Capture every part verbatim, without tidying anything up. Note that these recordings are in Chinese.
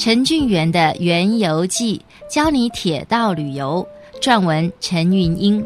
陈俊元的《园游记》，教你铁道旅游。撰文陈云英。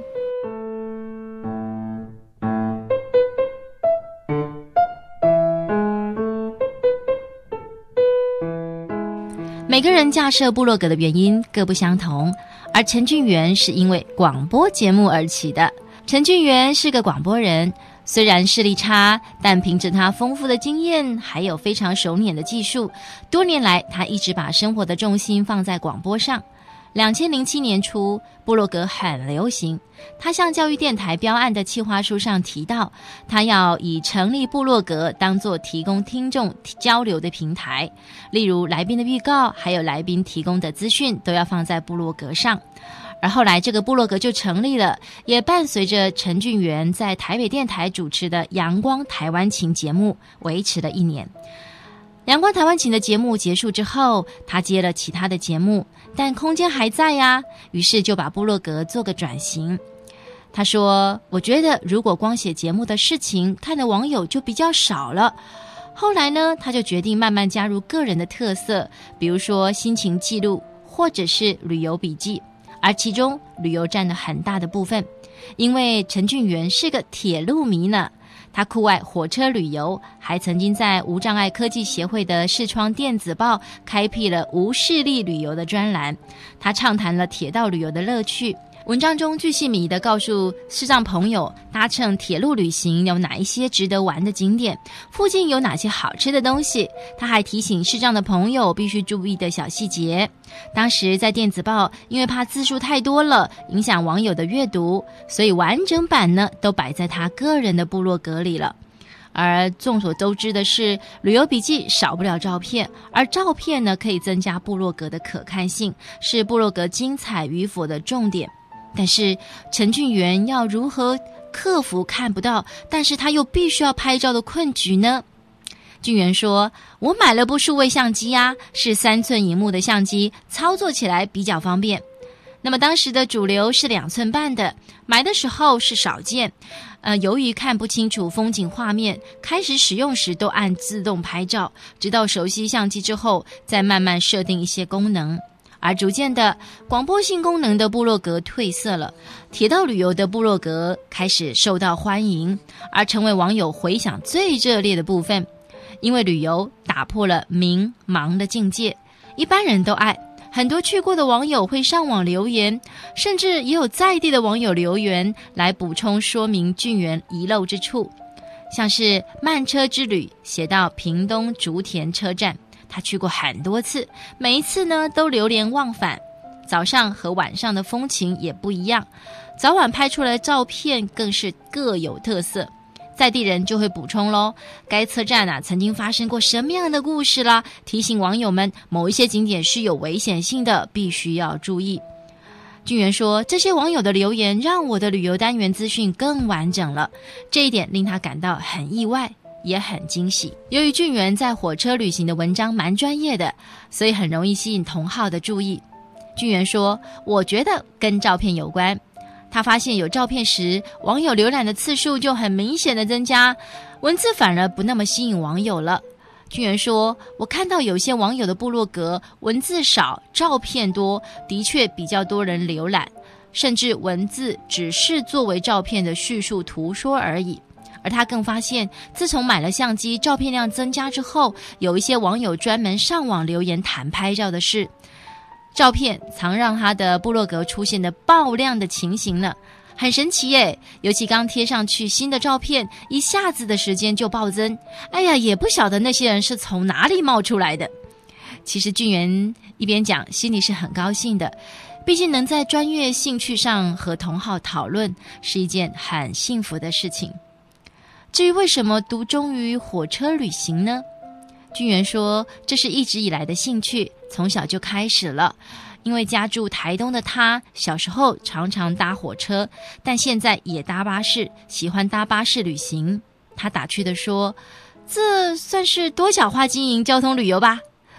每个人架设部落格的原因各不相同，而陈俊元是因为广播节目而起的。陈俊元是个广播人，虽然视力差，但凭着他丰富的经验还有非常熟练的技术，多年来他一直把生活的重心放在广播上。两千零七年初，部落格很流行。他向教育电台标案的企划书上提到，他要以成立部落格当作提供听众交流的平台，例如来宾的预告，还有来宾提供的资讯都要放在部落格上。而后来这个部落格就成立了，也伴随着陈俊元在台北电台主持的阳光台湾情节目维持了一年。阳光台湾情的节目结束之后，他接了其他的节目，但空间还在呀，于是就把部落格做个转型。他说，我觉得如果光写节目的事情，看的网友就比较少了。后来呢，他就决定慢慢加入个人的特色，比如说心情记录或者是旅游笔记，而其中旅游占了很大的部分。因为陈俊元是个铁路迷呢，他酷爱火车旅游，还曾经在无障碍科技协会的视窗电子报开辟了无视力旅游的专栏。他畅谈了铁道旅游的乐趣，文章中巨细靡遗地告诉视障朋友搭乘铁路旅行有哪一些值得玩的景点，附近有哪些好吃的东西。他还提醒视障的朋友必须注意的小细节。当时在电子报，因为怕字数太多了影响网友的阅读，所以完整版呢都摆在他个人的部落格里了。而众所周知的是，旅游笔记少不了照片，而照片呢可以增加部落格的可看性，是部落格精彩与否的重点。但是陈俊元要如何克服看不到，但是他又必须要拍照的困局呢？俊元说，我买了部数位相机啊，是三寸萤幕的相机，操作起来比较方便。那么当时的主流是两寸半的，买的时候是少见。呃，由于看不清楚风景画面，开始使用时都按自动拍照，直到熟悉相机之后，再慢慢设定一些功能。而逐渐的，广播性功能的部落格褪色了，铁道旅游的部落格开始受到欢迎，而成为网友回响最热烈的部分。因为旅游打破了明盲的境界，一般人都爱，很多去过的网友会上网留言，甚至也有在地的网友留言来补充说明俊元遗漏之处。像是慢车之旅写到屏东竹田车站，他去过很多次，每一次呢都流连忘返。早上和晚上的风情也不一样，早晚拍出来的照片更是各有特色。在地人就会补充咯，该车站啊曾经发生过什么样的故事啦，提醒网友们某一些景点是有危险性的，必须要注意。俊元说，这些网友的留言让我的旅游单元资讯更完整了，这一点令他感到很意外，也很惊喜。由于俊元在火车旅行的文章蛮专业的，所以很容易吸引同好的注意。俊元说，我觉得跟照片有关，他发现有照片时，网友浏览的次数就很明显的增加，文字反而不那么吸引网友了。俊元说，我看到有些网友的部落格文字少，照片多，的确比较多人浏览，甚至文字只是作为照片的叙述图说而已。而他更发现，自从买了相机，照片量增加之后，有一些网友专门上网留言谈拍照的事。照片常让他的部落格出现的爆量的情形呢，很神奇耶！尤其刚贴上去新的照片，一下子的时间就暴增。哎呀，也不晓得那些人是从哪里冒出来的。其实俊元一边讲，心里是很高兴的，毕竟能在专业兴趣上和同好讨论，是一件很幸福的事情。至于为什么独钟于火车旅行呢？俊元说，这是一直以来的兴趣，从小就开始了。因为家住台东的他，小时候常常搭火车，但现在也搭巴士，喜欢搭巴士旅行。他打趣地说，这算是多角化经营交通旅游吧。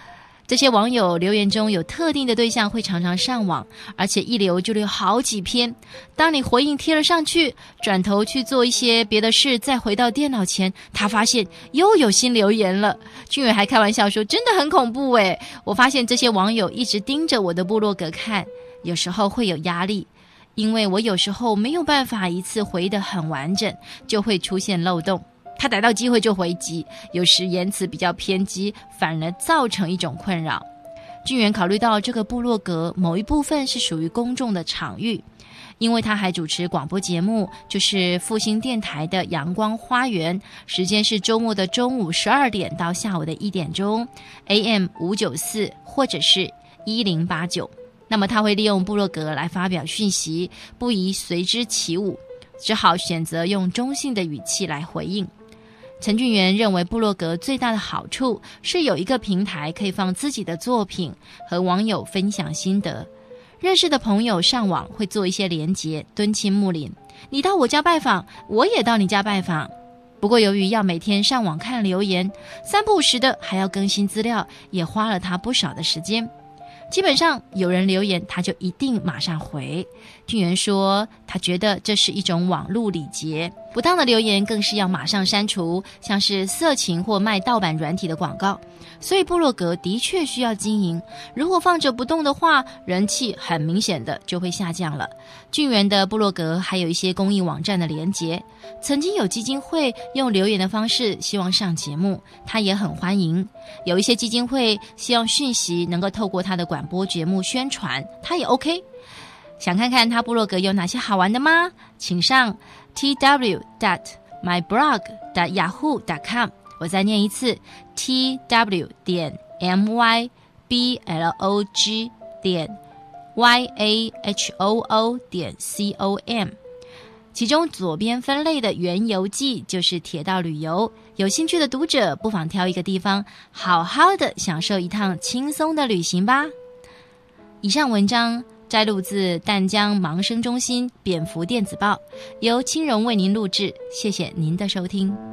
这些网友留言中有特定的对象会常常上网，而且一留就留好几篇。当你回应贴了上去，转头去做一些别的事，再回到电脑前，他发现又有新留言了。俊远还开玩笑说，真的很恐怖耶，我发现这些网友一直盯着我的部落格看，有时候会有压力，因为我有时候没有办法一次回得很完整，就会出现漏洞。他逮到机会就回击，有时言辞比较偏激，反而造成一种困扰。俊元考虑到这个部落格某一部分是属于公众的场域，因为他还主持广播节目，就是复兴电台的阳光花园，时间是周末的中午十二点到下午的一点钟 A M 五九四 或者是一零八九。那么他会利用部落格来发表讯息，不宜随之起舞，只好选择用中性的语气来回应。陈俊元认为部落格最大的好处是有一个平台可以放自己的作品和网友分享心得，认识的朋友上网会做一些连结，敦亲睦邻，你到我家拜访，我也到你家拜访。不过由于要每天上网看留言，三不五时的还要更新资料，也花了他不少的时间。基本上有人留言他就一定马上回。俊元说他觉得这是一种网络礼节，不当的留言更是要马上删除，像是色情或卖盗版软体的广告。所以部落格的确需要经营，如果放着不动的话，人气很明显的就会下降了。俊元的部落格还有一些公益网站的连结，曾经有基金会用留言的方式希望上节目，他也很欢迎。有一些基金会希望讯息能够透过他的广播节目宣传，他也 OK。 想看看他部落格有哪些好玩的吗？请上 t w dot my blog dot yahoo dot com， 我再念一次 t w 点 m y b l o g 点 y a h o o 点 c o m。 其中左边分类的原游记就是铁道旅游，有兴趣的读者不妨挑一个地方好好的享受一趟轻松的旅行吧。以上文章摘录自淡江盲生中心蝙蝠电子报，由青荣为您录制，谢谢您的收听。